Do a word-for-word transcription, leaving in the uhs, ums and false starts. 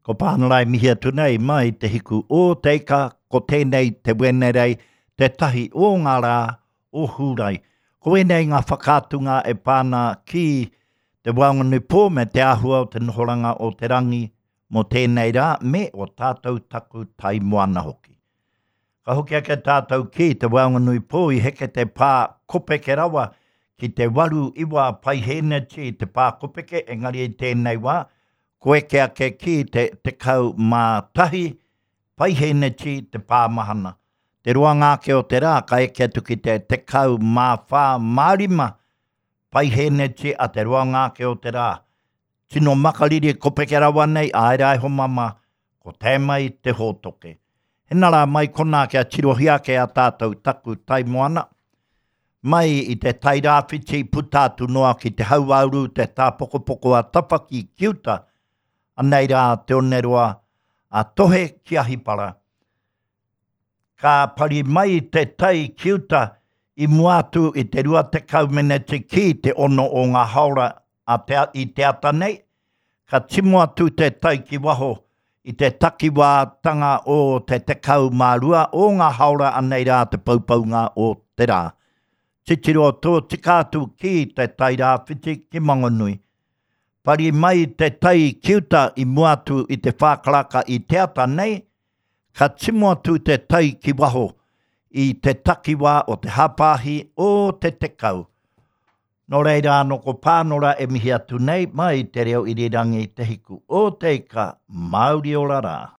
Ko pānarai mihi atu nei mai te hiku o teika, ko tēnei te wenerei, te tahi o ngā rā o hurai. Ko enei ngā whakātunga e pāna ki te Waunganui Pō me te āhua o te nohoranga o te rangi mo tēnei rā me o tātou taku tai moana hoki. Ka hoki ake tātou ki te Waunganui Pō i heke te pā kopeke rawa ki te waru iwa paihene ti te pā kopeke, engari i tēnei wā, ko eke ake ki te, te kau mā tahi paihene ti te pā mahana. Te roa ngāke o te rā, ka eke atu ki te te kau mā whā mārima paihene ti a te roa ngāke o te rā. Tino makariri kopeke rawa nei, aerai ho mama, ko tēmai te hōtoke. Hena rā mai kona kia tirohia ke a tātou taku tai moana. Mai i te tai rāwhiti putātu noa ki te hauauru te tāpokopoko a tapaki kiuta, anei rā te oneroa a tohe ki ahipara. Ka pari mai te tai kiuta i muatu i te rua te kaumene te ki te ono o ngā haura a te, i te ata nei. Ka timu atu te tai ki waho i te takiwātanga o te te kau mārua o ngā haura anei rā te paupaunga o te rā. Titiro tō tikātu ki te tai rāwhiti ki Mangonui. Pari mai te tai kiuta i muatu i te whākaraka i te ata nei, ka timu atu te tai ki waho i te takiwā o te hapāhi o te te kau. Nō reira anō ko pānora e mihi atu nei, mai te reo irirangi te hiku o teika Māori o rā rā.